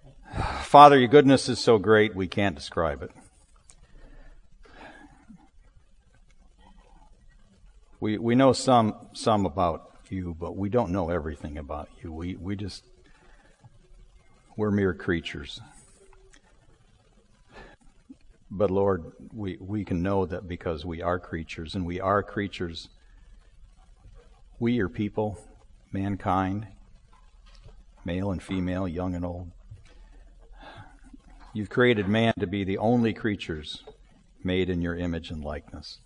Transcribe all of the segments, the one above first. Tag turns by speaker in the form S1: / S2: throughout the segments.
S1: Father, your goodness is so great we can't describe it. We know some about you, but we don't know everything about you. We're mere creatures. But Lord, we can know that because we are creatures, and we are creatures, we, your people, mankind, male and female, young and old, you've created man to be the only creatures made in your image and likeness.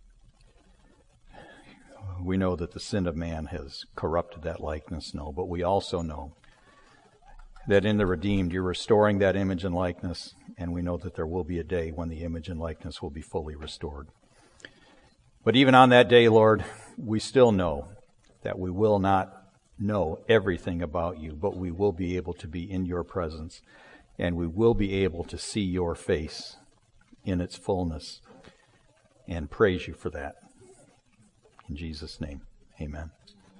S1: We know that the sin of man has corrupted that likeness, but we also know that in the redeemed you're restoring that image and likeness, and we know that there will be a day when the image and likeness will be fully restored. But even on that day, Lord, we still know that we will not know everything about you, but we will be able to be in your presence, and we will be able to see your face in its fullness and praise you for that. In Jesus' name, amen.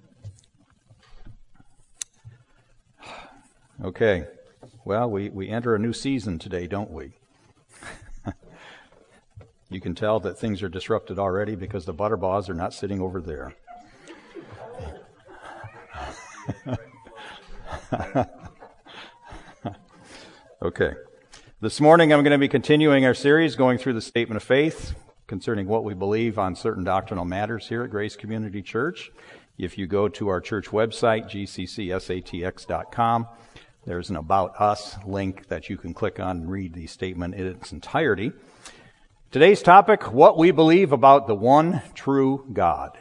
S1: Okay, well, we enter a new season today, don't we? You can tell that things are disrupted already because the Butterbaws are not sitting over there. Okay. This morning I'm going to be continuing our series going through the Statement of Faith concerning what we believe on certain doctrinal matters here at Grace Community Church. If you go to our church website, gccsatx.com, there's an About Us link that you can click on and read the statement in its entirety. Today's topic, what we believe about the one true God.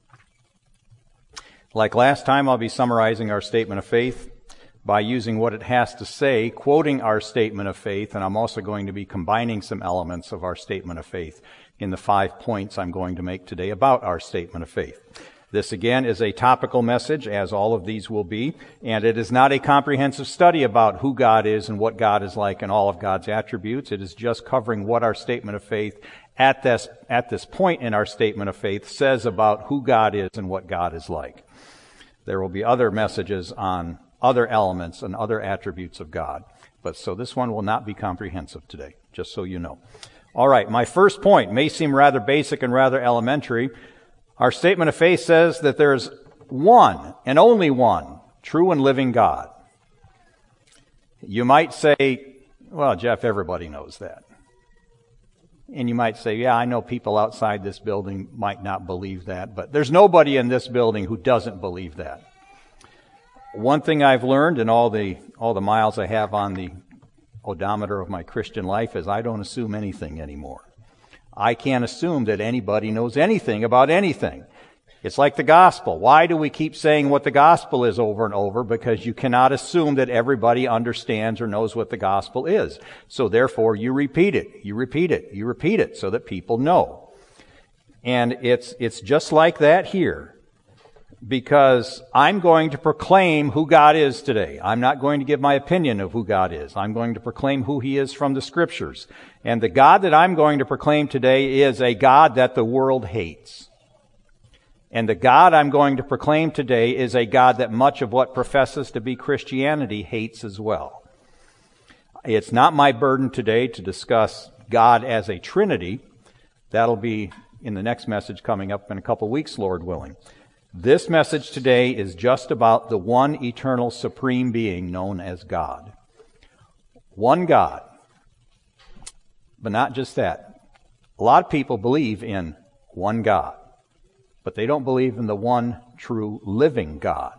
S1: Like last time, I'll be summarizing our statement of faith by using what it has to say, quoting our statement of faith, and I'm also going to be combining some elements of our statement of faith in the 5 points I'm going to make today about our statement of faith. This, again, is a topical message, as all of these will be, and it is not a comprehensive study about who God is and what God is like and all of God's attributes. It is just covering what our statement of faith at this point in our statement of faith says about who God is and what God is like. There will be other messages on other elements and other attributes of God. But so this one will not be comprehensive today, just so you know. All right, my first point may seem rather basic and rather elementary. Our statement of faith says that there's one and only one true and living God. You might say, well, Jeff, everybody knows that. And you might say, yeah, I know people outside this building might not believe that, but there's nobody in this building who doesn't believe that. One thing I've learned in all the miles I have on the odometer of my Christian life is I don't assume anything anymore. I can't assume that anybody knows anything about anything. It's like the gospel. Why do we keep saying what the gospel is over and over? Because you cannot assume that everybody understands or knows what the gospel is. So therefore you repeat it, you repeat it, you repeat it so that people know. And it's just like that here. Because I'm going to proclaim who God is today. I'm not going to give my opinion of who God is. I'm going to proclaim who He is from the Scriptures. And the God that I'm going to proclaim today is a God that the world hates. And the God I'm going to proclaim today is a God that much of what professes to be Christianity hates as well. It's not my burden today to discuss God as a Trinity. That'll be in the next message coming up in a couple weeks, Lord willing. This message today is just about the one eternal supreme being known as God. One God. But not just that. A lot of people believe in one God, but they don't believe in the one true living God.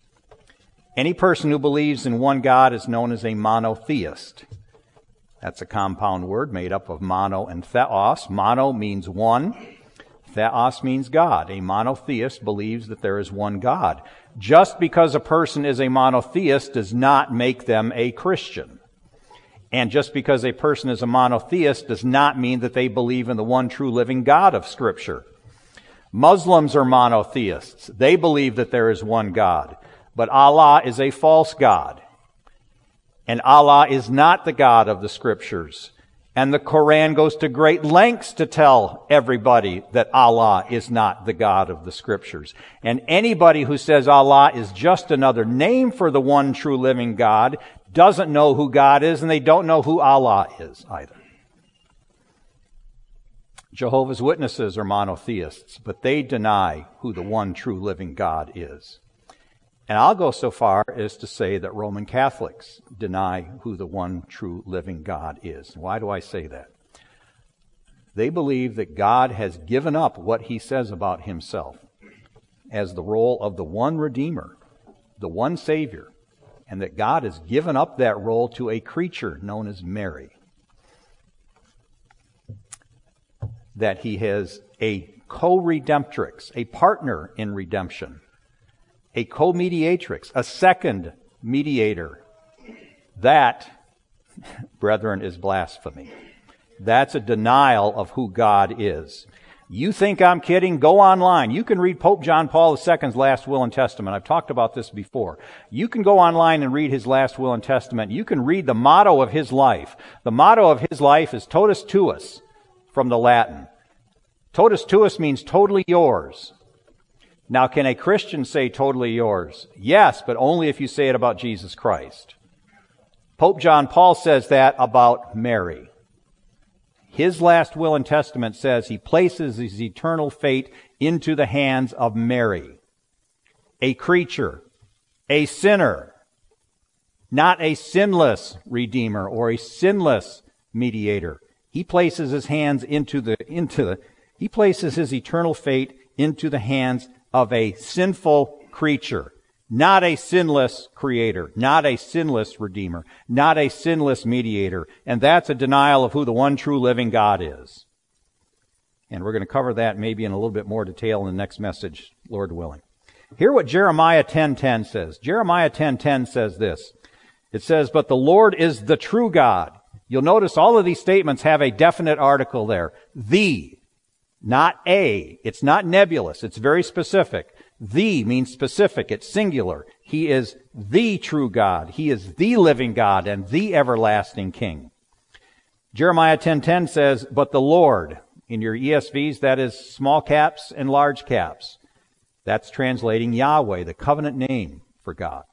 S1: Any person who believes in one God is known as a monotheist. That's a compound word made up of mono and theos. Mono means one. Theos means God. A monotheist believes that there is one God. Just because a person is a monotheist does not make them a Christian. And just because a person is a monotheist does not mean that they believe in the one true living God of Scripture. Muslims are monotheists. They believe that there is one God. But Allah is a false God. And Allah is not the God of the Scriptures. And the Quran goes to great lengths to tell everybody that Allah is not the God of the Scriptures. And anybody who says Allah is just another name for the one true living God doesn't know who God is, and they don't know who Allah is either. Jehovah's Witnesses are monotheists, but they deny who the one true living God is. And I'll go so far as to say that Roman Catholics deny who the one true living God is. Why do I say that? They believe that God has given up what he says about himself as the role of the one Redeemer, the one Savior, and that God has given up that role to a creature known as Mary. That he has a co-redemptrix, a partner in redemption, a co-mediatrix, a second mediator. That, brethren, is blasphemy. That's a denial of who God is. You think I'm kidding? Go online. You can read Pope John Paul II's last will and testament. I've talked about this before. You can go online and read his last will and testament. You can read the motto of his life. The motto of his life is totus tuus, from the Latin. Totus tuus means totally yours. Now, can a Christian say totally yours? Yes, but only if you say it about Jesus Christ. Pope John Paul says that about Mary. His last will and testament says he places his eternal fate into the hands of Mary, a creature, a sinner, not a sinless Redeemer or a sinless mediator. He places his hands he places his eternal fate into the hands of a sinful creature, not a sinless creator, not a sinless Redeemer, not a sinless mediator. And that's a denial of who the one true living God is. And we're going to cover that maybe in a little bit more detail in the next message, Lord willing. Hear what Jeremiah 10:10 says. Jeremiah 10:10 says this. It says, "But the Lord is the true God." You'll notice all of these statements have a definite article there. The, not a. It's not nebulous. It's very specific. The means specific. It's singular. He is the true God. He is the living God and the everlasting King. Jeremiah 10:10 says, "But the Lord," in your ESVs, that is small caps and large caps. That's translating Yahweh, the covenant name for God.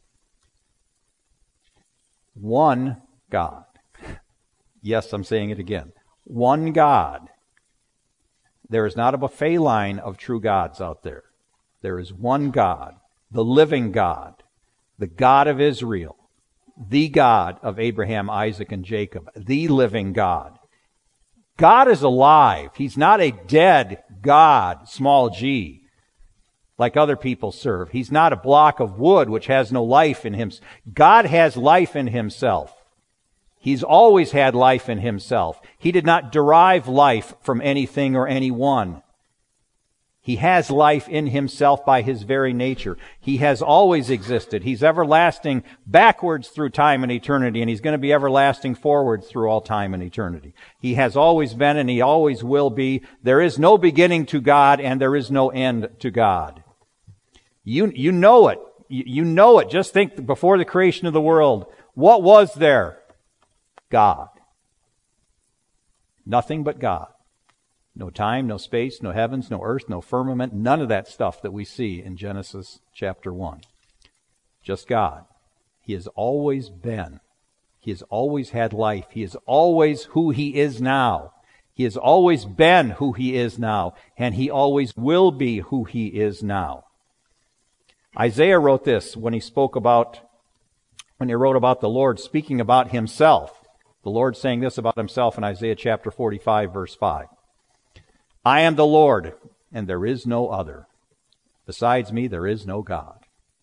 S1: One God. Yes, I'm saying it again. One God. There is not a buffet line of true gods out there. There is one God, the living God, the God of Israel, the God of Abraham, Isaac, and Jacob, the living God. God is alive. He's not a dead God, small g, like other people serve. He's not a block of wood which has no life in him. God has life in himself. He's always had life in himself. He did not derive life from anything or anyone. He has life in himself by his very nature. He has always existed. He's everlasting backwards through time and eternity, and he's going to be everlasting forwards through all time and eternity. He has always been and he always will be. There is no beginning to God and there is no end to God. You know it. You know it. Just think before the creation of the world. What was there? God. Nothing but God. No time, no space, no heavens, no earth, no firmament, none of that stuff that we see in Genesis chapter 1. Just God. He has always been. He has always had life. He is always who he is now. He has always been who he is now, and he always will be who he is now. Isaiah wrote this when he wrote about the Lord speaking about himself. The Lord saying this about himself in Isaiah chapter 45, verse 5. "I am the Lord, and there is no other. Besides me, there is no God."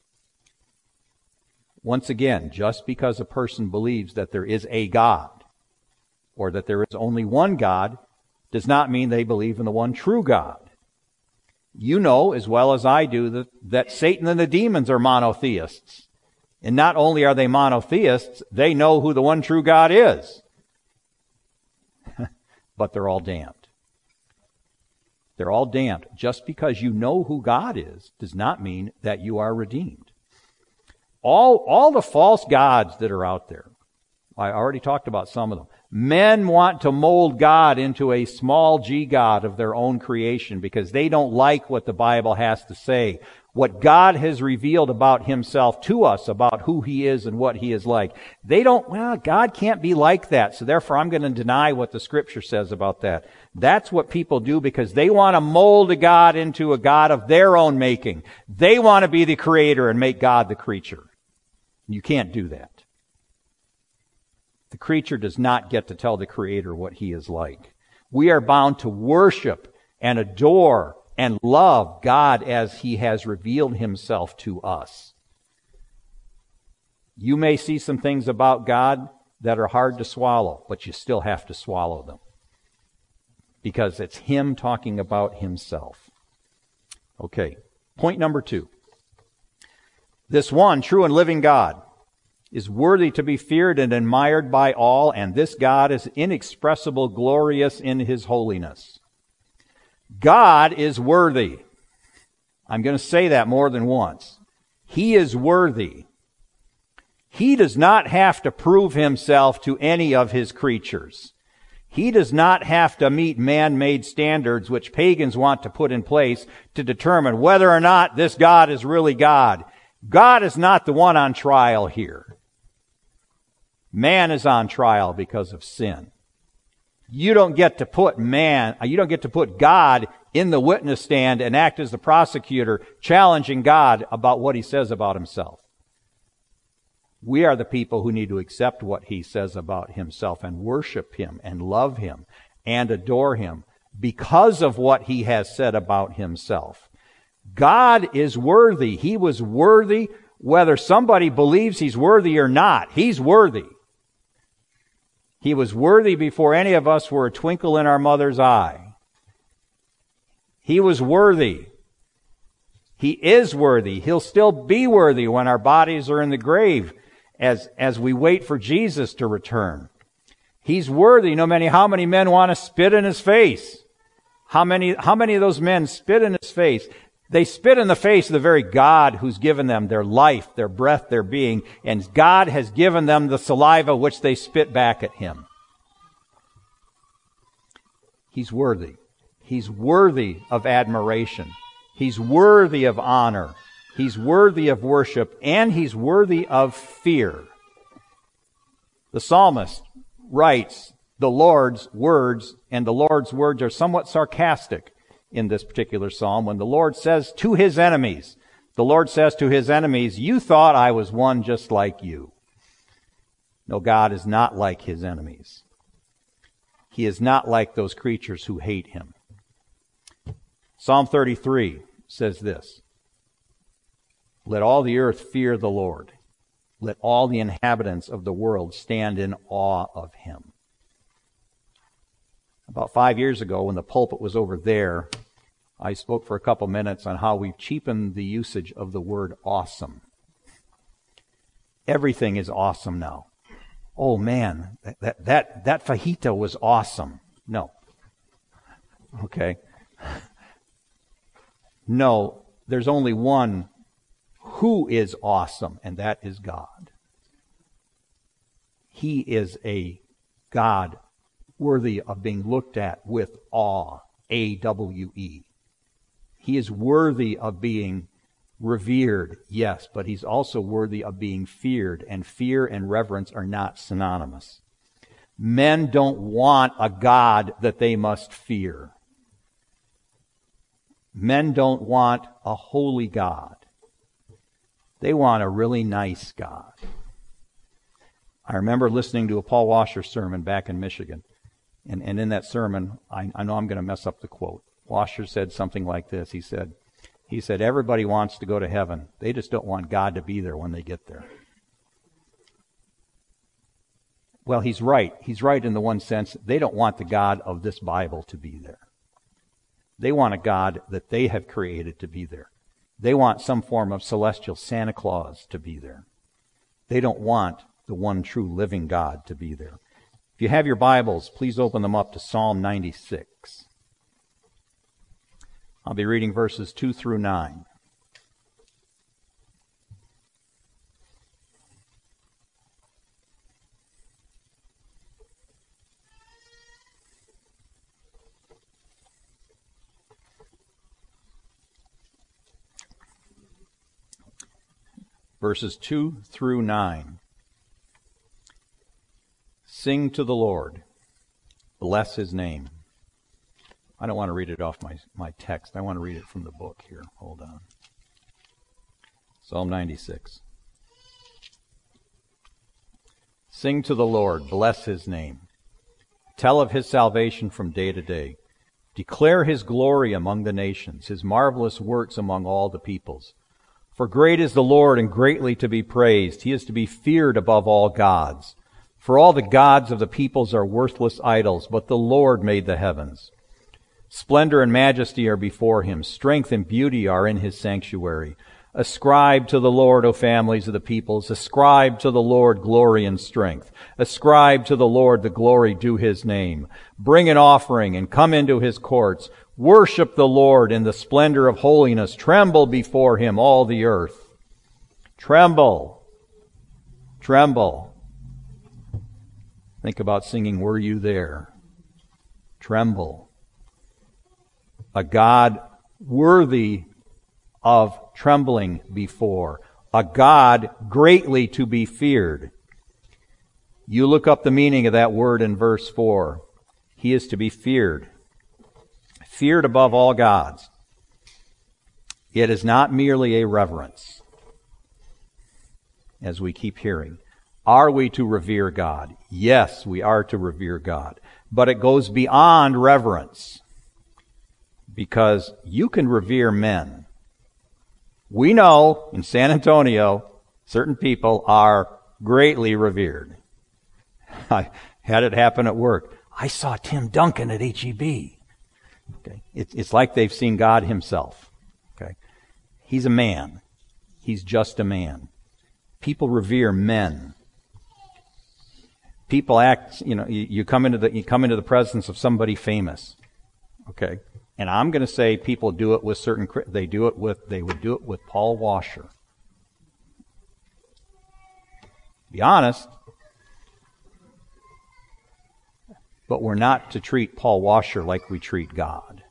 S1: Once again, just because a person believes that there is a God, or that there is only one God, does not mean they believe in the one true God. You know as well as I do that Satan and the demons are monotheists. And not only are they monotheists, they know who the one true God is. But they're all damned. They're all damned. Just because you know who God is does not mean that you are redeemed. All the false gods that are out there, I already talked about some of them. Men want to mold God into a small g God of their own creation because they don't like what the Bible has to say. what God has revealed about himself to us, about who he is and what he is like. They don't, well, God can't be like that, so therefore I'm going to deny what the Scripture says about that. That's what people do because they want to mold a God into a God of their own making. They want to be the creator and make God the creature. You can't do that. The creature does not get to tell the creator what he is like. We are bound to worship and adore and love God as he has revealed himself to us. You may see some things about God that are hard to swallow, but you still have to swallow them. Because it's him talking about himself. Okay, point number 2. This one, true and living God, is worthy to be feared and admired by all, and this God is inexpressible, glorious in his holiness. God is worthy. I'm going to say that more than once. He is worthy. He does not have to prove himself to any of his creatures. He does not have to meet man-made standards which pagans want to put in place to determine whether or not this God is really God. God is not the one on trial here. Man is on trial because of sin. You don't get to put God in the witness stand and act as the prosecutor, challenging God about what he says about himself. We are the people who need to accept what he says about himself and worship him and love him and adore him because of what he has said about himself. God is worthy. He was worthy whether somebody believes he's worthy or not. He's worthy. He was worthy before any of us were a twinkle in our mother's eye. He was worthy. He is worthy. He'll still be worthy when our bodies are in the grave as we wait for Jesus to return. He's worthy no matter how many men want to spit in his face. How many of those men spit in his face? They spit in the face of the very God who's given them their life, their breath, their being, and God has given them the saliva which they spit back at him. He's worthy. He's worthy of admiration. He's worthy of honor. He's worthy of worship, and he's worthy of fear. The psalmist writes the Lord's words, and the Lord's words are somewhat sarcastic in this particular psalm. When the Lord says to his enemies, you thought I was one just like you. No, God is not like his enemies. He is not like those creatures who hate him. Psalm 33 says this: let all the earth fear the Lord. Let all the inhabitants of the world stand in awe of him. About 5 years ago, when the pulpit was over there, I spoke for a couple minutes on how we've cheapened the usage of the word awesome. Everything is awesome now. Oh man, that fajita was awesome. No. Okay. No, there's only one who is awesome, and that is God. He is a God worthy of being looked at with awe, A-W-E. He is worthy of being revered, yes, but he's also worthy of being feared, and fear and reverence are not synonymous. Men don't want a God that they must fear. Men don't want a holy God. They want a really nice God. I remember listening to a Paul Washer sermon back in Michigan. And in that sermon, I know I'm going to mess up the quote. Washer said something like this. He said, everybody wants to go to heaven. They just don't want God to be there when they get there. Well, he's right. He's right in the one sense. They don't want the God of this Bible to be there. They want a God that they have created to be there. They want some form of celestial Santa Claus to be there. They don't want the one true living God to be there. If you have your Bibles, please open them up to Psalm 96. I'll be reading verses 2 through 9. verses 2 through 9. Sing to the Lord. Bless his name. I don't want to read it off my text. I want to read it from the book here. Hold on. Psalm 96. Sing to the Lord. Bless his name. Tell of his salvation from day to day. Declare his glory among the nations, his marvelous works among all the peoples. For great is the Lord and greatly to be praised. He is to be feared above all gods. For all the gods of the peoples are worthless idols, but the Lord made the heavens. Splendor and majesty are before him. Strength and beauty are in his sanctuary. Ascribe to the Lord, O families of the peoples. Ascribe to the Lord glory and strength. Ascribe to the Lord the glory due his name. Bring an offering and come into his courts. Worship the Lord in the splendor of holiness. Tremble before him, all the earth. Tremble. Tremble. Think about singing, Were You There? Tremble. A God worthy of trembling before. A God greatly to be feared. You look up the meaning of that word in verse 4. He is to be feared. Feared above all gods. It is not merely a reverence, as we keep hearing. Are we to revere God? Yes, we are to revere God. But it goes beyond reverence. Because you can revere men. We know in San Antonio, certain people are greatly revered. I had it happen at work. I saw Tim Duncan at HEB. Okay. It's like they've seen God himself. Okay. He's a man. He's just a man. People revere men. People act, you come into the presence of somebody famous. Okay. And I'm going to say people do it with they would do it with Paul Washer. Be honest. But we're not to treat Paul Washer like we treat God.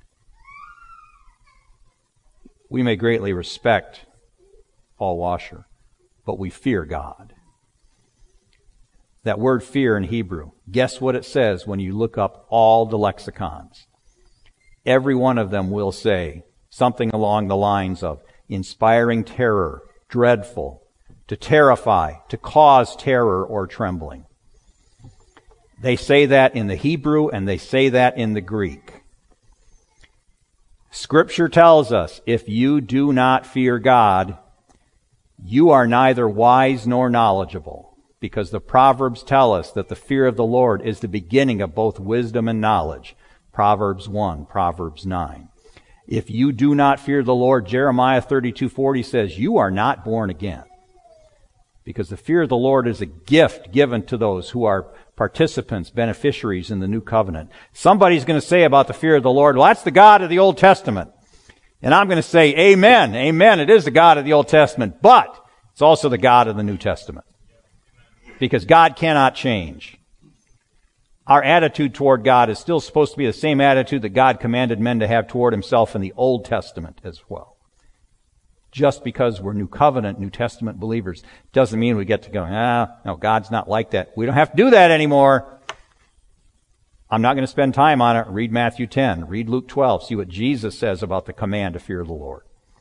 S1: We may greatly respect Paul Washer, but we fear God. That word fear in Hebrew, guess what it says when you look up all the lexicons? Every one of them will say something along the lines of inspiring terror, dreadful, to terrify, to cause terror or trembling. They say that in the Hebrew and they say that in the Greek. Scripture tells us if you do not fear God, you are neither wise nor knowledgeable, because the Proverbs tell us that the fear of the Lord is the beginning of both wisdom and knowledge. Proverbs 1, Proverbs 9. If you do not fear the Lord, Jeremiah 32:40 says, you are not born again. Because the fear of the Lord is a gift given to those who are participants, beneficiaries in the new covenant. Somebody's going to say about the fear of the Lord, well, that's the God of the Old Testament. And I'm going to say, amen, amen, it is the God of the Old Testament, but it's also the God of the New Testament. Because God cannot change. Our attitude toward God is still supposed to be the same attitude that God commanded men to have toward himself in the Old Testament as well. Just because we're New Covenant, New Testament believers, doesn't mean we get to go, no, God's not like that. We don't have to do that anymore. I'm not going to spend time on it. Read Matthew 10. Read Luke 12. See what Jesus says about the command to fear the Lord.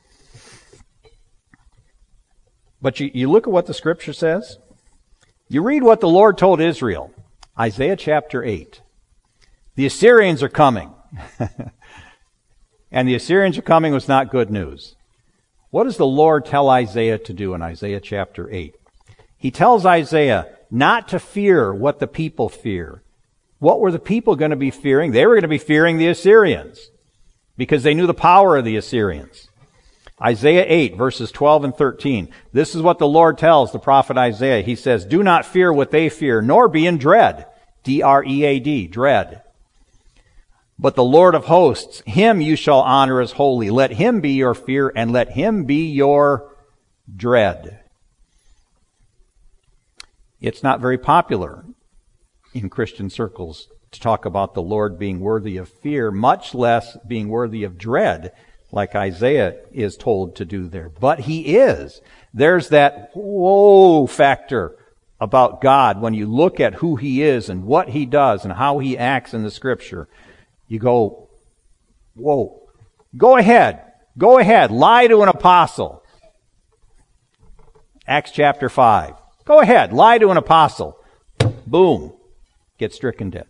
S1: But you look at what the Scripture says. You read what the Lord told Israel. Isaiah chapter 8. The Assyrians are coming. And the Assyrians are coming was not good news. What does the Lord tell Isaiah to do in Isaiah chapter 8? He tells Isaiah not to fear what the people fear. What were the people going to be fearing? They were going to be fearing the Assyrians because they knew the power of the Assyrians. Isaiah 8, verses 12 and 13. This is what the Lord tells the prophet Isaiah. He says, do not fear what they fear, nor be in dread. D-R-E-A-D, dread. But the Lord of hosts, him you shall honor as holy. Let him be your fear, and let him be your dread. It's not very popular in Christian circles to talk about the Lord being worthy of fear, much less being worthy of dread. like Isaiah is told to do there. But he is. There's that whoa factor about God when you look at who he is and what he does and how he acts in the Scripture. You go, whoa. Go ahead. Go ahead. Lie to an apostle. Acts chapter 5. Go ahead. Lie to an apostle. Boom. Get stricken dead.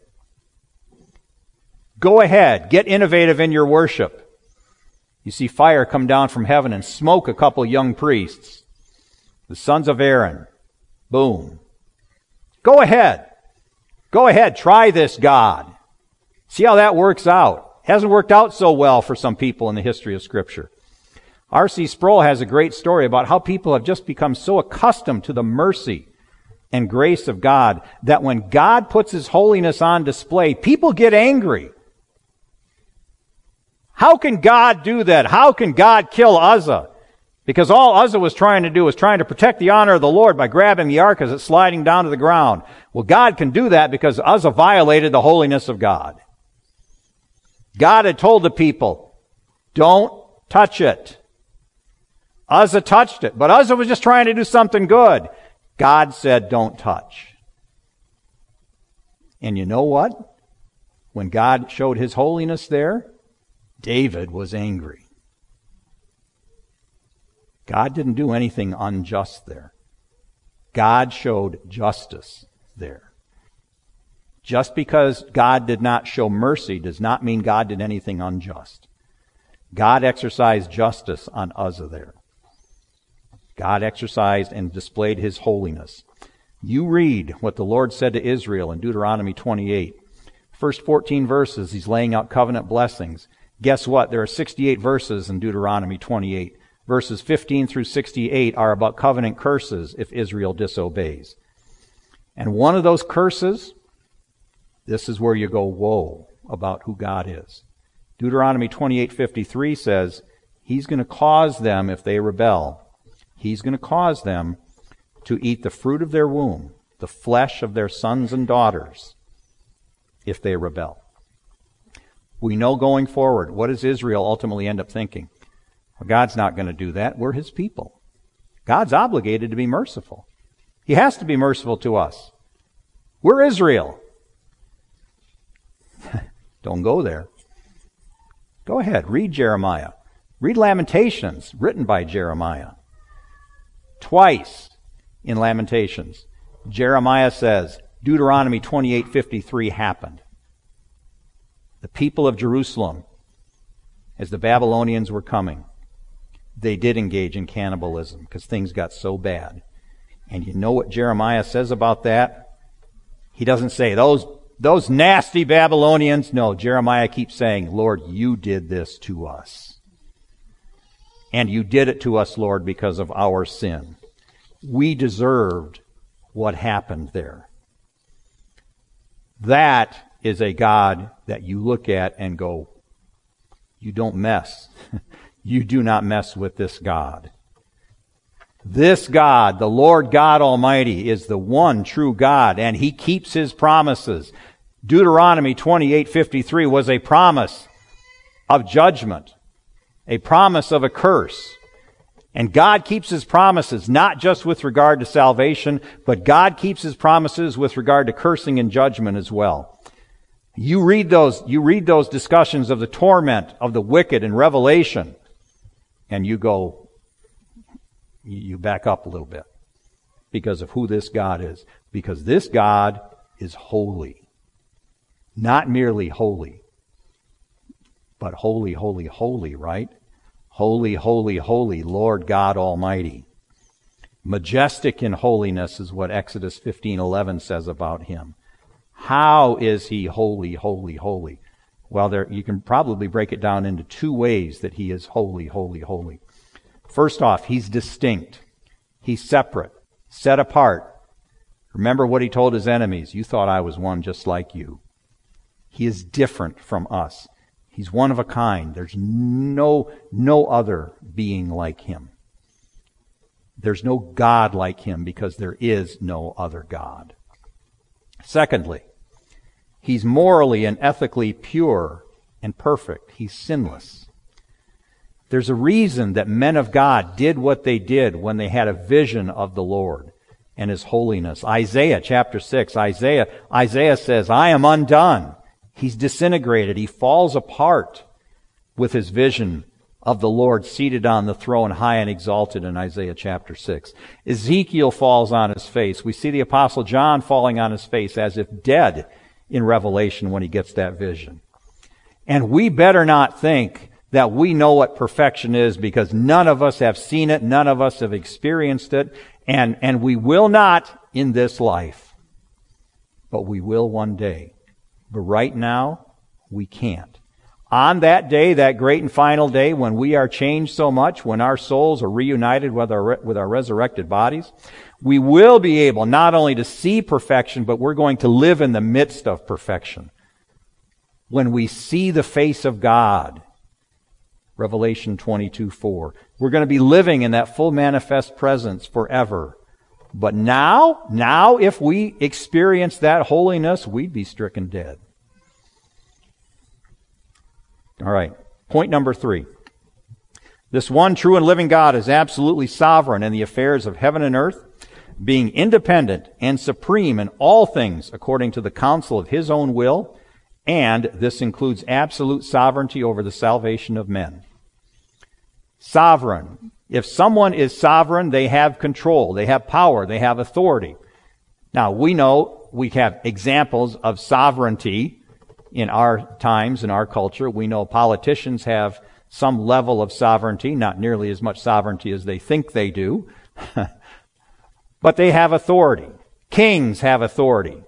S1: Go ahead. Get innovative in your worship. You see fire come down from heaven and smoke a couple young priests, the sons of Aaron. Boom. Go ahead. Go ahead. Try this God. See how that works out. Hasn't worked out so well for some people in the history of Scripture. R.C. Sproul has a great story about how people have just become so accustomed to the mercy and grace of God that when God puts His holiness on display, people get angry. How can God do that? How can God kill Uzzah? Because all Uzzah was trying to do was trying to protect the honor of the Lord by grabbing the ark as it's sliding down to the ground. Well, God can do that because Uzzah violated the holiness of God. God had told the people, don't touch it. Uzzah touched it, but Uzzah was just trying to do something good. God said, don't touch. And you know what? When God showed His holiness there, David was angry. God didn't do anything unjust there. God showed justice there. Just because God did not show mercy does not mean God did anything unjust. God exercised justice on Uzzah there. God exercised and displayed His holiness. You read what the Lord said to Israel in Deuteronomy 28. First 14 verses, He's laying out covenant blessings. Guess what? There are 68 verses in Deuteronomy 28. Verses 15 through 68 are about covenant curses if Israel disobeys. And one of those curses, this is where you go, whoa, about who God is. Deuteronomy 28:53 says, He's going to cause them, if they rebel, He's going to cause them to eat the fruit of their womb, the flesh of their sons and daughters, if they rebel. We know going forward, what does Israel ultimately end up thinking? Well, God's not going to do that. We're His people. God's obligated to be merciful. He has to be merciful to us. We're Israel. Don't go there. Go ahead, read Jeremiah. Read Lamentations, written by Jeremiah. Twice in Lamentations, Jeremiah says, Deuteronomy 28:53 happened. The people of Jerusalem, as the Babylonians were coming, they did engage in cannibalism because things got so bad. And you know what Jeremiah says about that? He doesn't say, those nasty Babylonians. No, Jeremiah keeps saying, Lord, you did this to us. And you did it to us, Lord, because of our sin. We deserved what happened there. That is a God that you look at and go, you don't mess. You do not mess with this God. This God, the Lord God Almighty, is the one true God, and He keeps His promises. Deuteronomy 28:53 was a promise of judgment, a promise of a curse. And God keeps His promises, not just with regard to salvation, but God keeps His promises with regard to cursing and judgment as well. You read those discussions of the torment of the wicked in Revelation, and you go, you back up a little bit because of who this God is. Because this God is holy. Not merely holy, but holy, holy, holy, right? Holy, holy, holy, Lord God Almighty. Majestic in holiness is what Exodus 15:11 says about Him. How is He holy, holy, holy? Well, you can probably break it down into two ways that He is holy, holy, holy. First off, He's distinct. He's separate, set apart. Remember what He told His enemies. You thought I was one just like you. He is different from us. He's one of a kind. There's no other being like Him. There's no God like Him because there is no other God. Secondly, He's morally and ethically pure and perfect. He's sinless. There's a reason that men of God did what they did when they had a vision of the Lord and His holiness. Isaiah chapter 6, Isaiah says, I am undone. He's disintegrated. He falls apart with his vision of the Lord seated on the throne, high and exalted in Isaiah chapter 6. Ezekiel falls on his face. We see the Apostle John falling on his face as if dead in Revelation when he gets that vision. And we better not think that we know what perfection is, because none of us have seen it, none of us have experienced it, and we will not in this life. But we will one day. But right now, we can't. On that day, that great and final day, when we are changed so much, when our souls are reunited with our resurrected bodies, we will be able not only to see perfection, but we're going to live in the midst of perfection. When we see the face of God, Revelation 22:4, we're going to be living in that full manifest presence forever. But now, if we experience that holiness, we'd be stricken dead. All right, point number 3. This one true and living God is absolutely sovereign in the affairs of heaven and earth, being independent and supreme in all things according to the counsel of His own will, and this includes absolute sovereignty over the salvation of men. Sovereign. If someone is sovereign, they have control, they have power, they have authority. Now, we know we have examples of sovereignty in our times, in our culture. We know politicians have some level of sovereignty, not nearly as much sovereignty as they think they do. But they have authority. Kings have authority.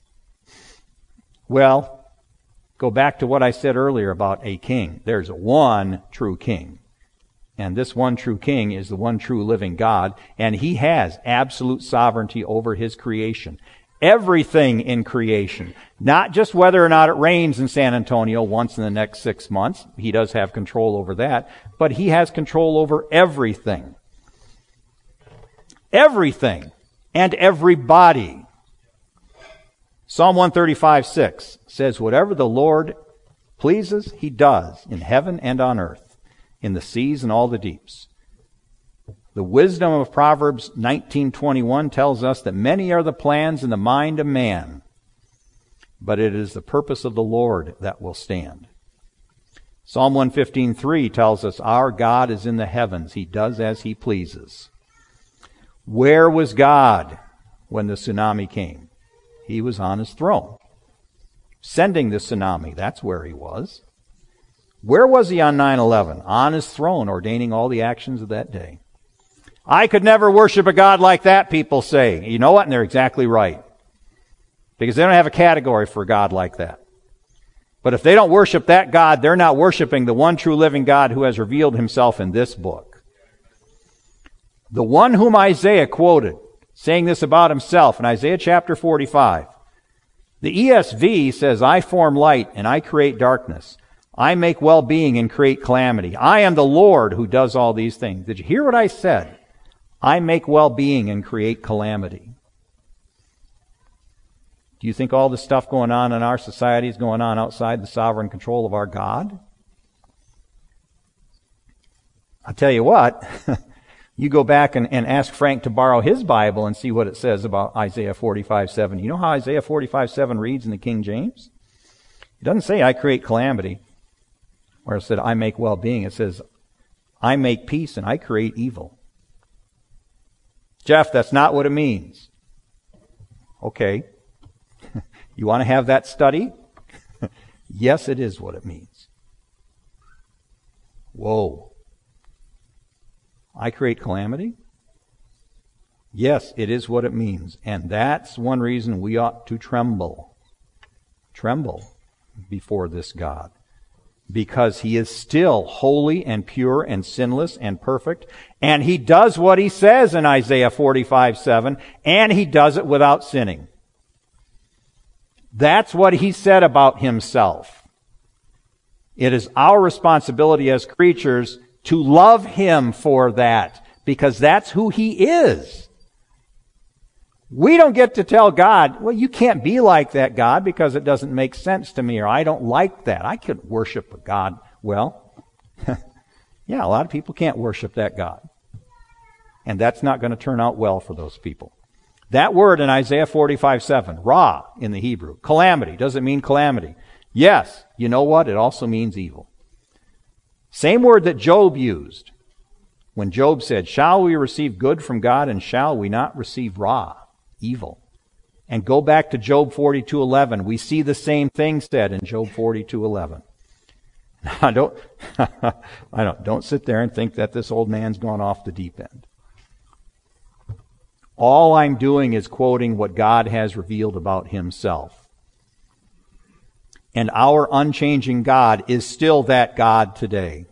S1: Well, go back to what I said earlier about a king. There's one true king. And this one true king is the one true living God, and He has absolute sovereignty over His creation. Everything in creation, not just whether or not it rains in San Antonio once in the next 6 months. He does have control over that, but He has control over everything. Everything and everybody. Psalm 135:6 says, whatever the Lord pleases, He does in heaven and on earth, in the seas and all the deeps. The wisdom of Proverbs 19:21 tells us that many are the plans in the mind of man, but it is the purpose of the Lord that will stand. Psalm 115:3 tells us our God is in the heavens. He does as He pleases. Where was God when the tsunami came? He was on His throne, sending the tsunami. That's where He was. Where was He on 9/11? On His throne, ordaining all the actions of that day. I could never worship a God like that, people say. You know what? And they're exactly right. Because they don't have a category for a God like that. But if they don't worship that God, they're not worshiping the one true living God who has revealed Himself in this book. The one whom Isaiah quoted, saying this about himself in Isaiah chapter 45. The ESV says, I form light and I create darkness. I make well-being and create calamity. I am the Lord who does all these things. Did you hear what I said? I make well-being and create calamity. Do you think all the stuff going on in our society is going on outside the sovereign control of our God? I'll tell you what, you go back and ask Frank to borrow his Bible and see what it says about Isaiah 45:7. You know how Isaiah 45:7 reads in the King James? It doesn't say, I create calamity. Or it said, I make well-being. It says, I make peace and I create evil. Jeff, that's not what it means. Okay. You want to have that study? Yes, it is what it means. Whoa. I create calamity? Yes, it is what it means. And that's one reason we ought to tremble. Tremble before this God. Because He is still holy and pure and sinless and perfect. And He does what He says in Isaiah 45:7. And He does it without sinning. That's what He said about Himself. It is our responsibility as creatures to love Him for that. Because that's who He is. We don't get to tell God, well, you can't be like that, God, because it doesn't make sense to me, or I don't like that. I could worship a God. Well, Yeah, a lot of people can't worship that God. And that's not going to turn out well for those people. That word in Isaiah 45:7, ra in the Hebrew, calamity. Does it mean calamity? Yes. You know what? It also means evil. Same word that Job used when Job said, shall we receive good from God and shall we not receive ra, evil? And go back to Job 42:11. We see the same thing said in Job 42:11. Now, don't sit there and think that this old man's gone off the deep end. All I'm doing is quoting what God has revealed about himself. And our unchanging God is still that God today.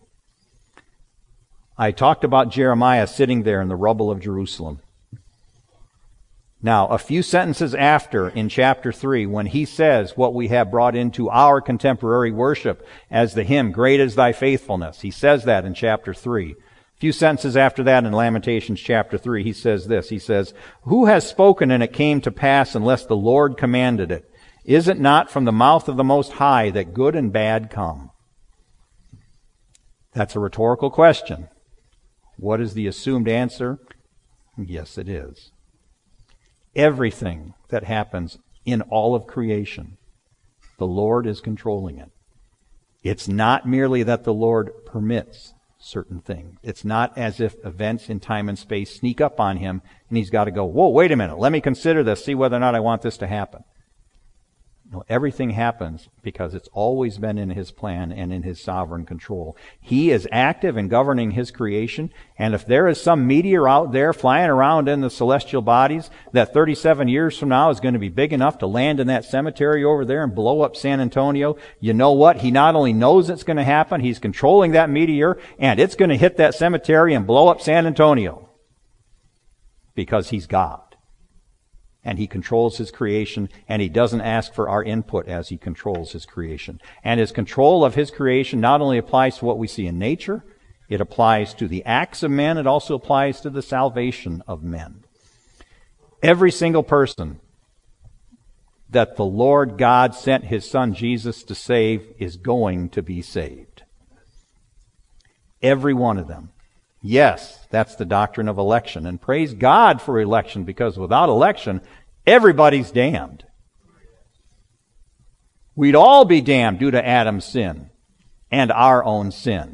S1: I talked about Jeremiah sitting there in the rubble of Jerusalem. Now, a few sentences after, in chapter 3, when he says what we have brought into our contemporary worship as the hymn, Great is Thy Faithfulness. He says that in chapter 3. A few sentences after that in Lamentations chapter 3, he says this. He says, who has spoken and it came to pass unless the Lord commanded it? Is it not from the mouth of the Most High that good and bad come? That's a rhetorical question. What is the assumed answer? Yes, it is. Everything that happens in all of creation, the Lord is controlling it. It's not merely that the Lord permits certain things. It's not as if events in time and space sneak up on him and he's got to go, whoa, wait a minute, let me consider this, see whether or not I want this to happen. No, everything happens because it's always been in his plan and in his sovereign control. He is active in governing his creation, and if there is some meteor out there flying around in the celestial bodies that 37 years from now is going to be big enough to land in that cemetery over there and blow up San Antonio, you know what? He not only knows it's going to happen, he's controlling that meteor, and it's going to hit that cemetery and blow up San Antonio. Because he's God. And he controls his creation, and he doesn't ask for our input as he controls his creation. And his control of his creation not only applies to what we see in nature, it applies to the acts of men, it also applies to the salvation of men. Every single person that the Lord God sent his Son Jesus to save is going to be saved. Every one of them. Yes, that's the doctrine of election. And praise God for election, because without election, everybody's damned. We'd all be damned due to Adam's sin and our own sin.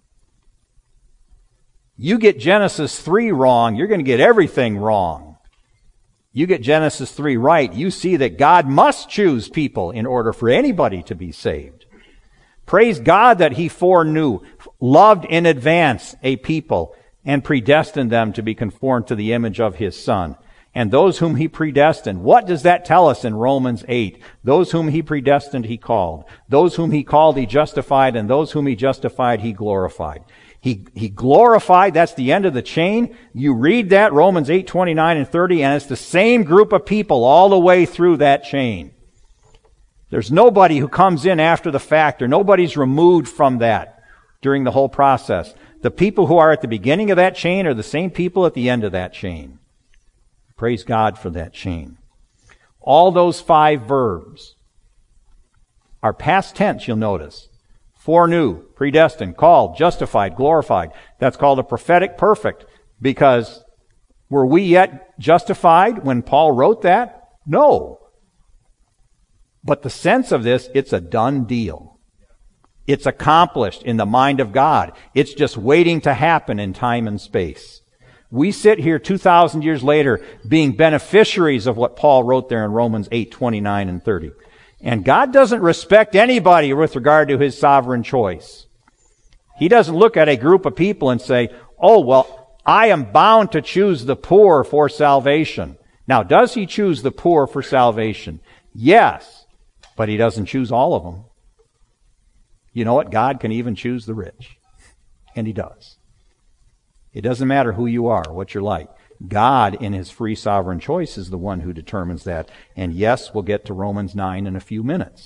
S1: You get Genesis 3 wrong, you're going to get everything wrong. You get Genesis 3 right, you see that God must choose people in order for anybody to be saved. Praise God that he foreknew, loved in advance a people, and predestined them to be conformed to the image of his Son. And those whom he predestined, what does that tell us in Romans 8? Those whom he predestined, he called. Those whom he called, he justified. And those whom he justified, he glorified. He glorified, that's the end of the chain. You read that, Romans 8, 29 and 30, and it's the same group of people all the way through that chain. There's nobody who comes in after the fact, or nobody's removed from that during the whole process. The people who are at the beginning of that chain are the same people at the end of that chain. Praise God for that chain. All those 5 verbs are past tense, you'll notice. Foreknew, predestined, called, justified, glorified. That's called a prophetic perfect, because were we yet justified when Paul wrote that? No. But the sense of this, it's a done deal. It's accomplished in the mind of God. It's just waiting to happen in time and space. We sit here 2,000 years later being beneficiaries of what Paul wrote there in Romans 8, 29 and 30. And God doesn't respect anybody with regard to his sovereign choice. He doesn't look at a group of people and say, oh, well, I am bound to choose the poor for salvation. Now, does he choose the poor for salvation? Yes. But he doesn't choose all of them. You know what? God can even choose the rich. And he does. It doesn't matter who you are, what you're like. God, in his free sovereign choice, is the one who determines that. And yes, we'll get to Romans 9 in a few minutes.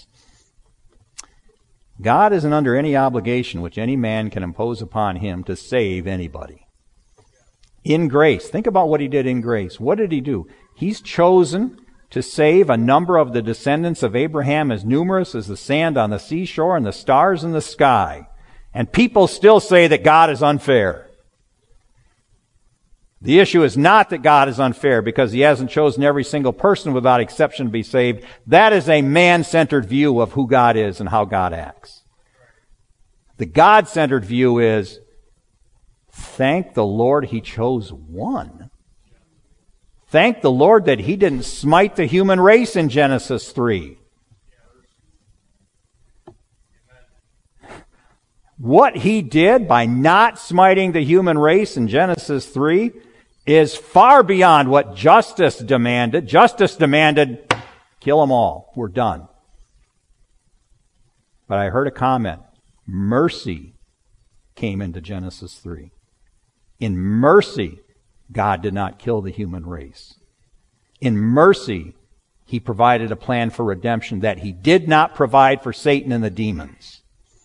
S1: God isn't under any obligation which any man can impose upon him to save anybody. In grace, think about what he did in grace. What did he do? He's chosen to save a number of the descendants of Abraham as numerous as the sand on the seashore and the stars in the sky. And people still say that God is unfair. The issue is not that God is unfair because He hasn't chosen every single person without exception to be saved. That is a man-centered view of who God is and how God acts. The God-centered view is, thank the Lord He chose one. Thank the Lord that He didn't smite the human race in Genesis 3. What He did by not smiting the human race in Genesis 3 is far beyond what justice demanded. Justice demanded, kill them all. We're done. But I heard a comment. Mercy came into Genesis 3. In mercy, God did not kill the human race. In mercy, He provided a plan for redemption that He did not provide for Satan and the demons.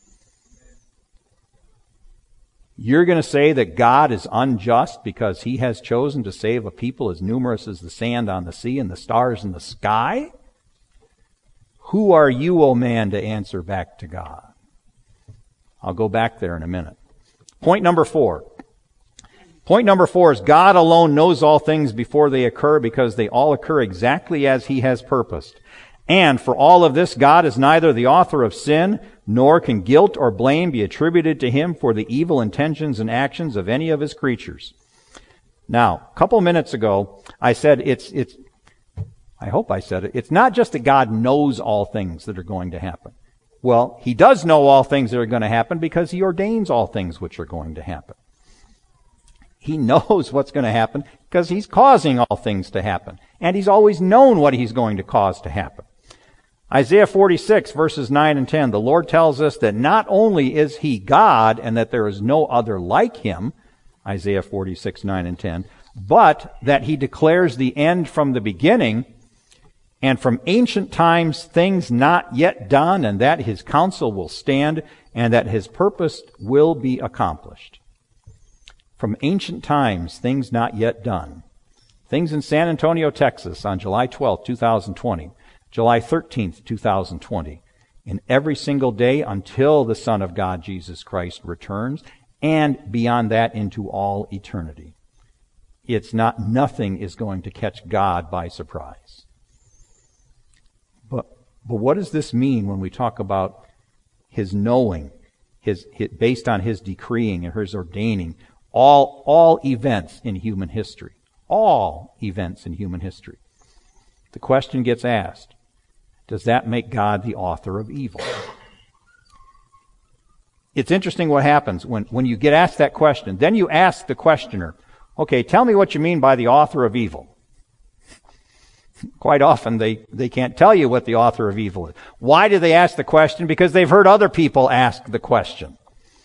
S1: You're going to say that God is unjust because He has chosen to save a people as numerous as the sand on the sea and the stars in the sky? Who are you, O man, to answer back to God? I'll go back there in a minute. Point number 4. Point number 4 is God alone knows all things before they occur because they all occur exactly as He has purposed. And for all of this, God is neither the author of sin, nor can guilt or blame be attributed to Him for the evil intentions and actions of any of His creatures. Now, a couple minutes ago, I said I hope I said it's not just that God knows all things that are going to happen. Well, He does know all things that are going to happen because He ordains all things which are going to happen. He knows what's going to happen because He's causing all things to happen. And He's always known what He's going to cause to happen. Isaiah 46, verses 9 and 10, the Lord tells us that not only is He God and that there is no other like Him, Isaiah 46, 9 and 10, but that He declares the end from the beginning and from ancient times things not yet done, and that His counsel will stand and that His purpose will be accomplished. From ancient times, things not yet done. Things in San Antonio, Texas on July 12, 2020, July 13, 2020, in every single day until the Son of God, Jesus Christ, returns, and beyond that into all eternity. Nothing is going to catch God by surprise. But what does this mean when we talk about His knowing, his based on His decreeing and His ordaining all events in human history? All events in human history. The question gets asked, does that make God the author of evil? It's interesting what happens when you get asked that question. Then you ask the questioner, okay, tell me what you mean by the author of evil. Quite often they can't tell you what the author of evil is. Why do they ask the question? Because they've heard other people ask the question.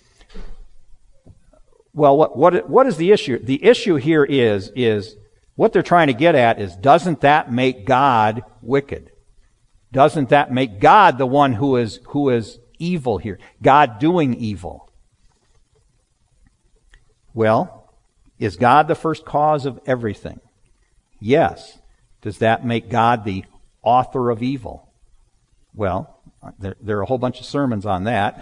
S1: Well, what is the issue? The issue here is what they're trying to get at is, doesn't that make God wicked? Doesn't that make God the one who is evil here? God doing evil? Well, is God the first cause of everything? Yes. Does that make God the author of evil? Well, there are a whole bunch of sermons on that.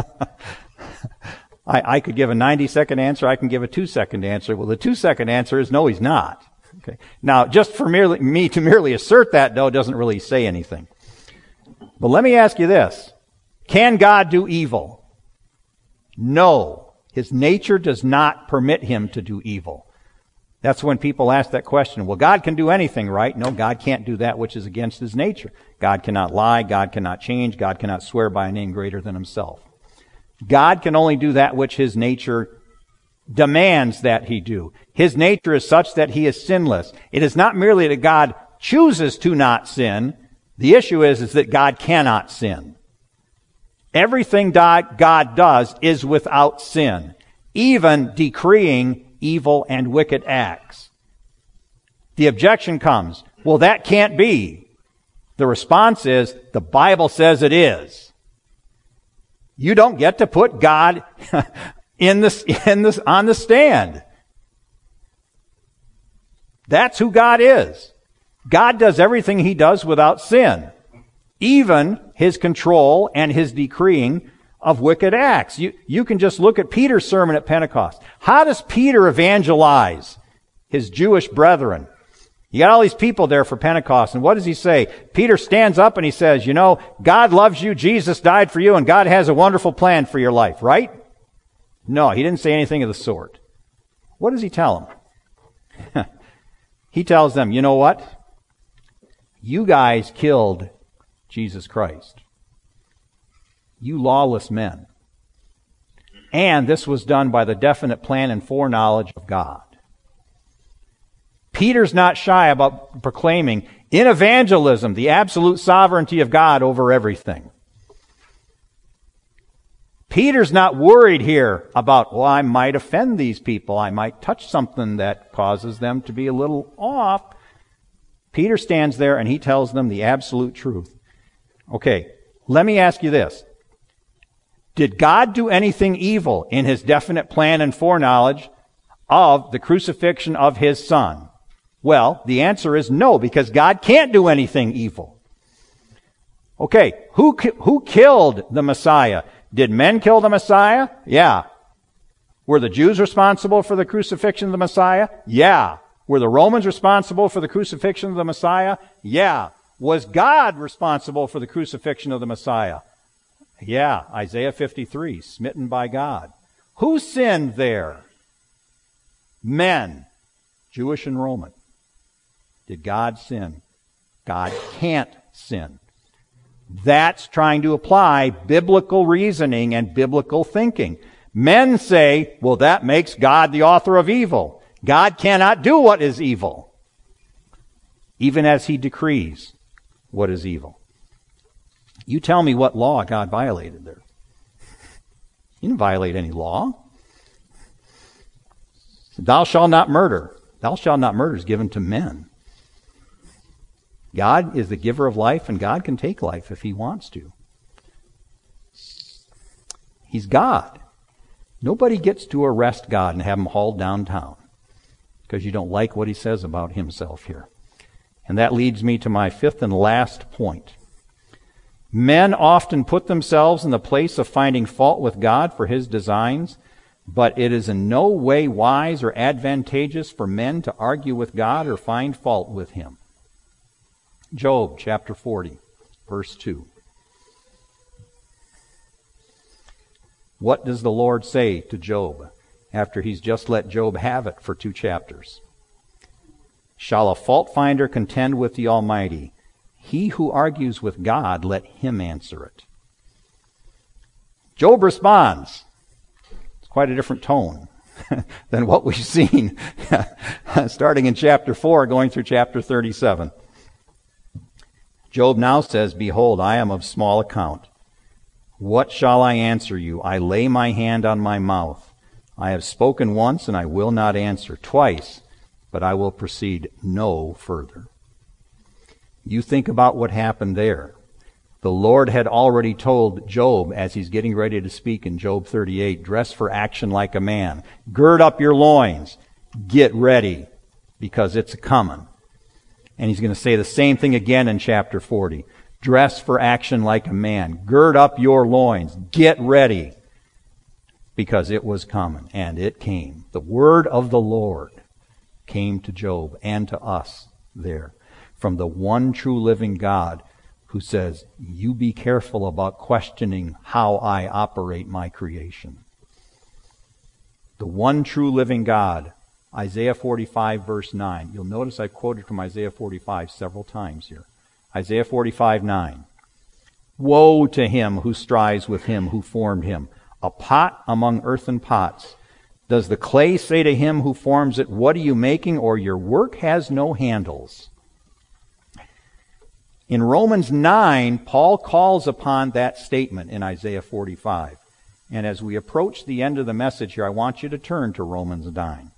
S1: I could give a 90-second answer. I can give a 2-second answer. Well, the 2-second answer is no, He's not. Okay. Now, just for me to merely assert that, though, doesn't really say anything. But let me ask you this. Can God do evil? No. His nature does not permit Him to do evil. That's when people ask that question. Well, God can do anything, right? No, God can't do that which is against His nature. God cannot lie. God cannot change. God cannot swear by a name greater than Himself. God can only do that which His nature demands that He do. His nature is such that He is sinless. It is not merely that God chooses to not sin. The issue is that God cannot sin. Everything God does is without sin, even decreeing evil and wicked acts. The objection comes, well, that can't be. The response is, the Bible says it is. You don't get to put God on the stand. That's who God is. God does everything He does without sin. Even His control and His decreeing of wicked acts. You can just look at Peter's sermon at Pentecost. How does Peter evangelize his Jewish brethren? You got all these people there for Pentecost, and what does he say? Peter stands up and he says, you know, God loves you, Jesus died for you, and God has a wonderful plan for your life, right? No, he didn't say anything of the sort. What does he tell them? He tells them, you know what? You guys killed Jesus Christ. You lawless men. And this was done by the definite plan and foreknowledge of God. Peter's not shy about proclaiming in evangelism the absolute sovereignty of God over everything. Peter's not worried here about, well, I might offend these people. I might touch something that causes them to be a little off. Peter stands there and he tells them the absolute truth. Okay, let me ask you this. Did God do anything evil in his definite plan and foreknowledge of the crucifixion of his Son? Well, the answer is no, because God can't do anything evil. Okay, who killed the Messiah? Did men kill the Messiah? Yeah. Were the Jews responsible for the crucifixion of the Messiah? Yeah. Were the Romans responsible for the crucifixion of the Messiah? Yeah. Was God responsible for the crucifixion of the Messiah? Yeah. Isaiah 53, smitten by God. Who sinned there? Men, Jewish and Roman. Did God sin? God can't sin. That's trying to apply biblical reasoning and biblical thinking. Men say, well, that makes God the author of evil. God cannot do what is evil, even as he decrees what is evil. You tell me what law God violated there. He didn't violate any law. Thou shalt not murder. Thou shalt not murder is given to men. God is the giver of life, and God can take life if he wants to. He's God. Nobody gets to arrest God and have him hauled downtown because you don't like what he says about himself here. And that leads me to my fifth and last point. Men often put themselves in the place of finding fault with God for his designs, but it is in no way wise or advantageous for men to argue with God or find fault with him. Job chapter 40, verse 2. What does the Lord say to Job after he's just let Job have it for 2 chapters? Shall a fault finder contend with the Almighty? He who argues with God, let him answer it. Job responds. It's quite a different tone than what we've seen starting in chapter 4, going through chapter 37. Job now says, behold, I am of small account. What shall I answer you? I lay my hand on my mouth. I have spoken once, and I will not answer. Twice, but I will proceed no further. You think about what happened there. The Lord had already told Job, as he's getting ready to speak in Job 38, dress for action like a man. Gird up your loins. Get ready, because it's a-coming. And he's going to say the same thing again in chapter 40. Dress for action like a man. Gird up your loins. Get ready. Because it was coming, and it came. The word of the Lord came to Job and to us there from the one true living God who says, you be careful about questioning how I operate my creation. The one true living God. Isaiah 45, verse 9. You'll notice I've quoted from Isaiah 45 several times here. Isaiah 45, 9. Woe to him who strives with him who formed him, a pot among earthen pots. Does the clay say to him who forms it, what are you making? Or your work has no handles. In Romans 9, Paul calls upon that statement in Isaiah 45. And as we approach the end of the message here, I want you to turn to Romans 9.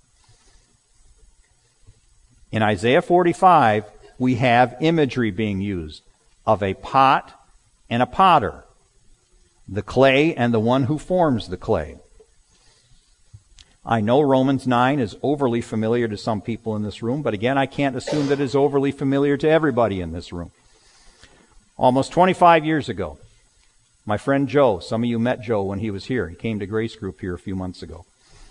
S1: In Isaiah 45, we have imagery being used of a pot and a potter, the clay and the one who forms the clay. I know Romans 9 is overly familiar to some people in this room, but again, I can't assume that it's overly familiar to everybody in this room. Almost 25 years ago, My friend Joe, some of you met Joe when he was here. He came to Grace Group here a few months ago.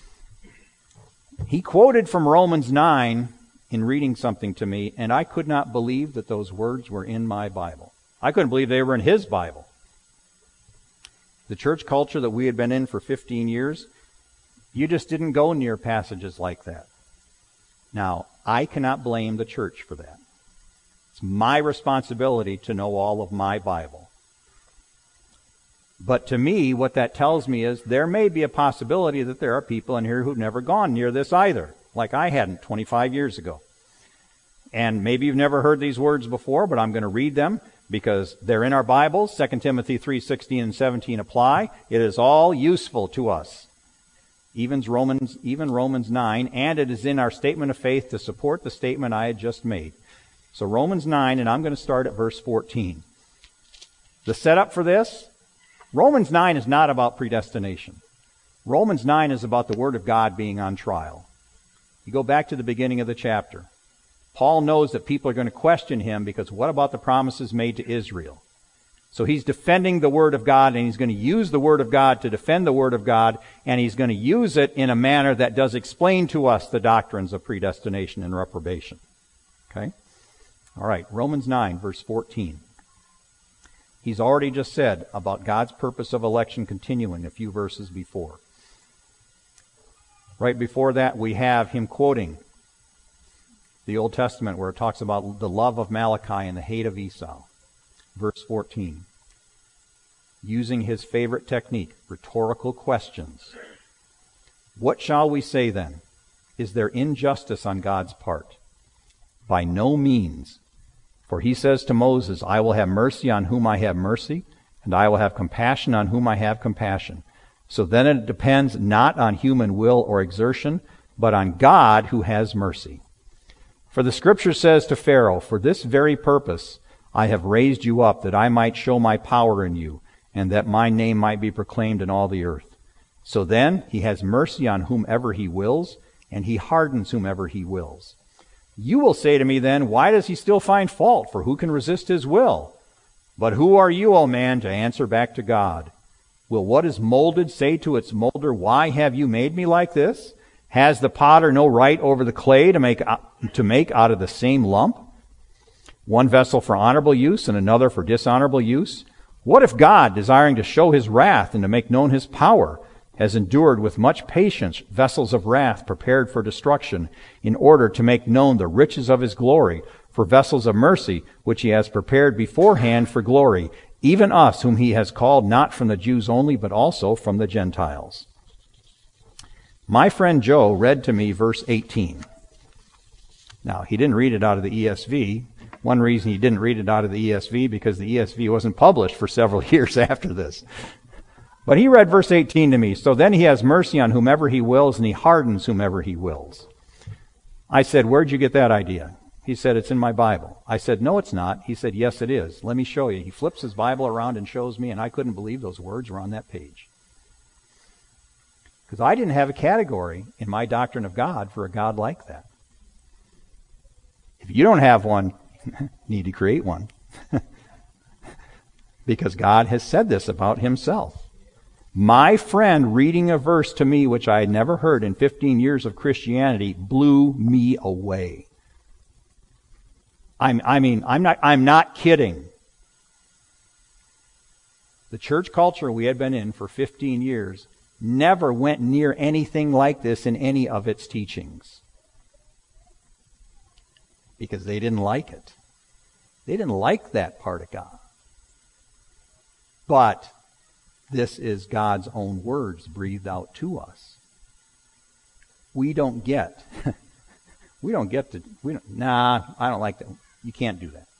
S1: He quoted from Romans 9 in reading something to me, and I could not believe that those words were in my Bible. I couldn't believe they were in his Bible. The church culture that we had been in for 15 years, you just didn't go near passages like that. Now, I cannot blame the church for that. It's my responsibility to know all of my Bible. But to me, what that tells me is there may be a possibility that there are people in here who've never gone near this either, like I hadn't 25 years ago. And maybe you've never heard these words before, but I'm going to read them because they're in our Bibles. 2 Timothy 3:16 and 17 apply. It is all useful to us. Even Romans 9, and it is in our statement of faith to support the statement I had just made. So Romans 9, and I'm going to start at verse 14. The setup for this, Romans 9 is not about predestination. Romans 9 is about the Word of God being on trial. You go back to the beginning of the chapter. Paul knows that people are going to question him because what about the promises made to Israel? So he's defending the Word of God, and he's going to use the Word of God to defend the Word of God, and he's going to use it in a manner that does explain to us the doctrines of predestination and reprobation. Okay? All right, Romans 9, verse 14. He's already just said about God's purpose of election continuing a few verses before. Right before that, we have him quoting the Old Testament where it talks about the love of Malachi and the hate of Esau. Verse 14. Using his favorite technique, rhetorical questions. What shall we say then? Is there injustice on God's part? By no means. For he says to Moses, I will have mercy on whom I have mercy, and I will have compassion on whom I have compassion. So then it depends not on human will or exertion, but on God who has mercy. For the Scripture says to Pharaoh, for this very purpose I have raised you up, that I might show my power in you, and that my name might be proclaimed in all the earth. So then he has mercy on whomever he wills, and he hardens whomever he wills. You will say to me then, why does he still find fault? For who can resist his will? But who are you, O man, to answer back to God? Will what is molded say to its molder, why have you made me like this? Has the potter no right over the clay to make out of the same lump? One vessel for honorable use and another for dishonorable use? What if God, desiring to show his wrath and to make known his power, has endured with much patience vessels of wrath prepared for destruction, in order to make known the riches of his glory, for vessels of mercy, which he has prepared beforehand for glory, even us whom he has called not from the Jews only, but also from the Gentiles? My friend Joe read to me verse 18. Now, he didn't read it out of the ESV. One reason he didn't read it out of the ESV, because the ESV wasn't published for several years after this. But he read verse 18 to me. So then he has mercy on whomever he wills, and he hardens whomever he wills. I said, where'd you get that idea? He said, it's in my Bible. I said, no, it's not. He said, yes, it is. Let me show you. He flips his Bible around and shows me, and I couldn't believe those words were on that page. Because I didn't have a category in my doctrine of God for a God like that. If you don't have one, you need to create one. Because God has said this about himself. My friend reading a verse to me which I had never heard in 15 years of Christianity blew me away. I'm not kidding. The church culture we had been in for 15 years never went near anything like this in any of its teachings. Because they didn't like it. They didn't like that part of God. But this is God's own words breathed out to us. We don't get I don't like that. You can't do that.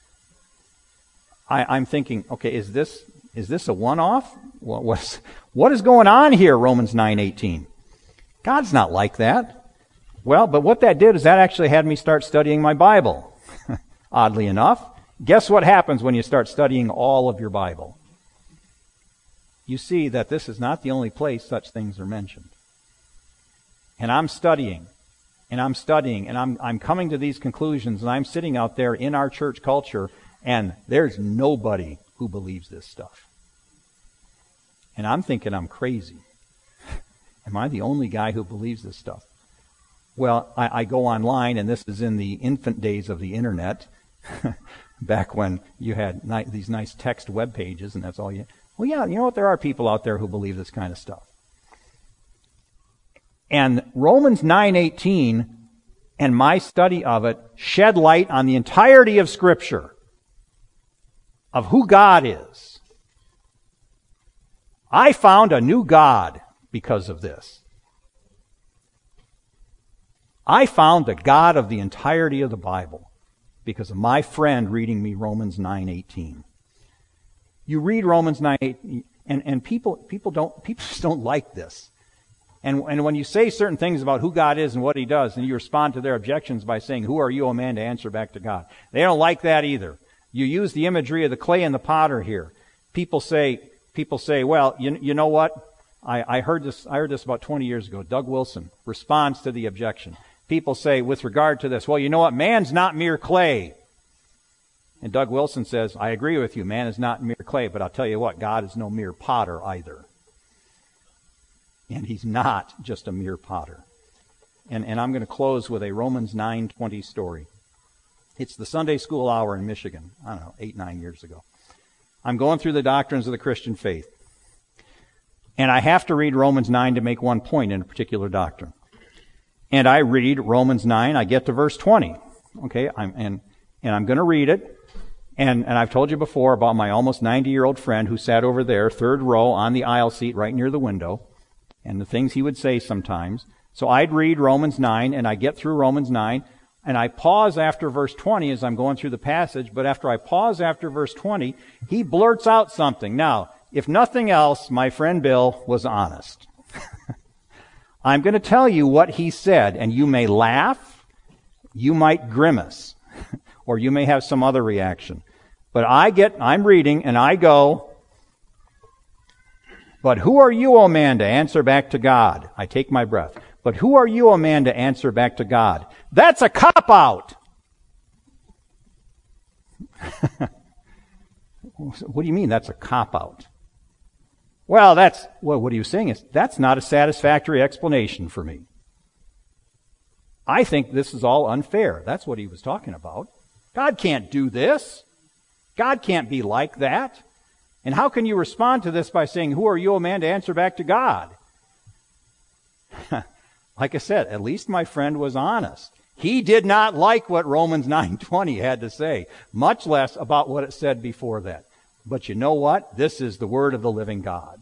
S1: I'm thinking, okay, is this a one-off? What is going on here, Romans 9:18? God's not like that. Well, but what that did is that actually had me start studying my Bible. Oddly enough. Guess what happens when you start studying all of your Bible? You see that this is not the only place such things are mentioned. And I'm studying, and I'm coming to these conclusions, and I'm sitting out there in our church culture, and there's nobody who believes this stuff. And I'm thinking I'm crazy. Am I the only guy who believes this stuff? Well, I go online, and this is in the infant days of the internet, back when you had these nice text web pages, and that's all you... Well, yeah, you know what? There are people out there who believe this kind of stuff. And Romans 9:18 and my study of it shed light on the entirety of Scripture, of who God is. I found a new God because of this. I found the God of the entirety of the Bible because of my friend reading me Romans 9:18. You read Romans 9:18, and people just don't like this. And when you say certain things about who God is and what He does, and you respond to their objections by saying, "Who are you, a man, to answer back to God?" They don't like that either. You use the imagery of the clay and the potter here. People say, "Well, you know what? I heard this about 20 years ago." Doug Wilson responds to the objection. People say, with regard to this, "Well, you know what? Man's not mere clay." And Doug Wilson says, "I agree with you. Man is not mere clay, but I'll tell you what, God is no mere potter either." And He's not just a mere potter. And I'm going to close with a Romans 9:20 story. It's the Sunday school hour in Michigan, I don't know, 8-9 years ago. I'm going through the doctrines of the Christian faith. And I have to read Romans 9 to make one point in a particular doctrine. And I read Romans 9, I get to verse 20. Okay, and I'm going to read it. And I've told you before about my almost 90-year-old friend who sat over there, third row on the aisle seat right near the window, and the things he would say sometimes. So I'd read Romans 9, and I get through Romans 9, and I pause after verse 20 as I'm going through the passage, but after I pause after verse 20, he blurts out something. Now, if nothing else, my friend Bill was honest. I'm going to tell you what he said, and you may laugh, you might grimace, or you may have some other reaction. But I'm reading, and I go, "But who are you, O man, to answer back to God?" I take my breath. "But who are you, O man, to answer back to God?" That's a cop-out! What do you mean that's a cop-out? Well, what he was saying is, that's not a satisfactory explanation for me. I think this is all unfair. That's what he was talking about. God can't do this. God can't be like that. And how can you respond to this by saying, "Who are you, O man, to answer back to God?" Like I said, at least my friend was honest. He did not like what Romans 9:20 had to say, much less about what it said before that. But you know what? This is the word of the living God.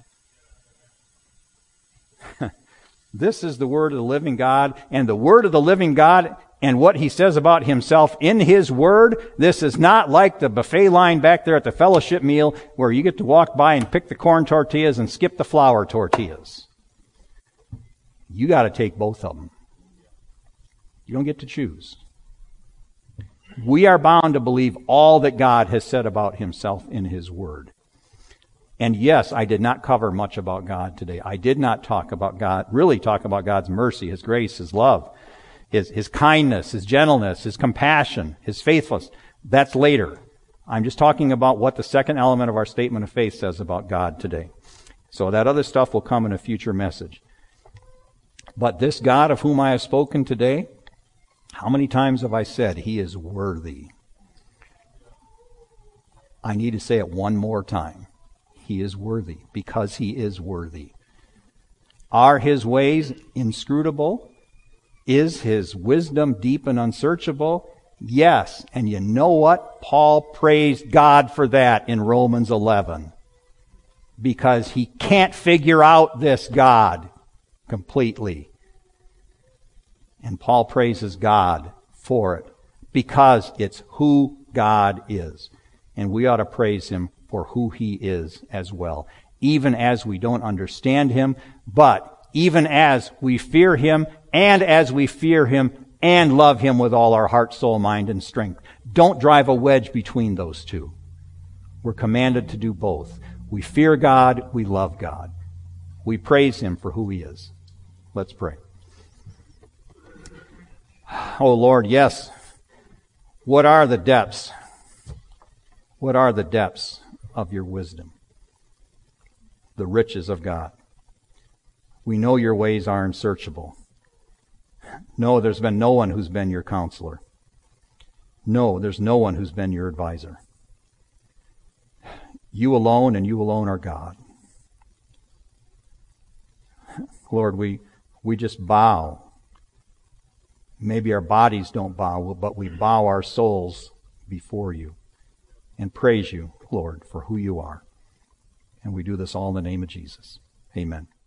S1: This is the word of the living God, and the word of the living God and what He says about Himself in His word, this is not like the buffet line back there at the fellowship meal where you get to walk by and pick the corn tortillas and skip the flour tortillas. You got to take both of them. You don't get to choose. We are bound to believe all that God has said about Himself in His word. And yes, I did not cover much about God today. I did not talk about God's mercy, His grace, His love, His kindness, His gentleness, His compassion, His faithfulness. That's later. I'm just talking about what the second element of our statement of faith says about God today. So that other stuff will come in a future message. But this God of whom I have spoken today, how many times have I said He is worthy? I need to say it one more time. He is worthy, because He is worthy. Are His ways inscrutable? Is His wisdom deep and unsearchable? Yes. And you know what? Paul praised God for that in Romans 11. Because he can't figure out this God completely. And Paul praises God for it, because it's who God is. And we ought to praise Him for who He is as well. Even as we don't understand Him, but even as we fear Him, and as we fear Him and love Him with all our heart, soul, mind, and strength. Don't drive a wedge between those two. We're commanded to do both. We fear God, we love God. We praise Him for who He is. Let's pray. Oh Lord, yes. What are the depths? What are the depths of Your wisdom? the riches of God. We know your ways are unsearchable. No, there's been no one who's been your counselor. No, there's no one who's been your advisor. You alone and you alone are God. Lord, we just bow. Maybe our bodies don't bow, but we bow our souls before you and praise you, Lord, for who you are. And we do this all in the name of Jesus. Amen.